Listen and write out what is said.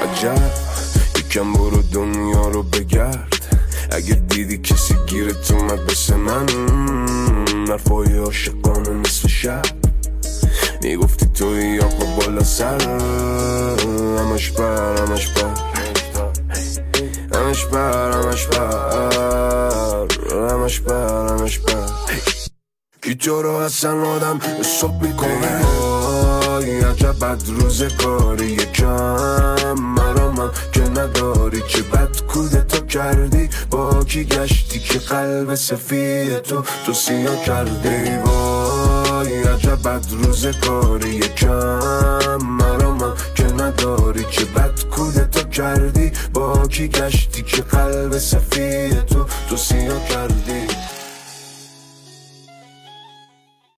عجب یکم برو دنیا رو بگرد، اگه دیدی کسی گیرت اومد مثل من، حرفای عاشقانه نصف شب میگفتی توی آقا بالا سر، همش بر همش بر همش بر همش بر همش بر همش بر کی تو رو اصلا آدم حساب میکنه؟ عجب بد روزگاری یکم مرا من که نداری، چه بد کودتا کردی، با کی گشتی که قلب سفید تو سیاه کردی؟ وای عجب بد روزگاری یکم مرا من که نداری، چه بد کودتا کردی، با کی گشتی که قلب سفید تو سیاه کردی؟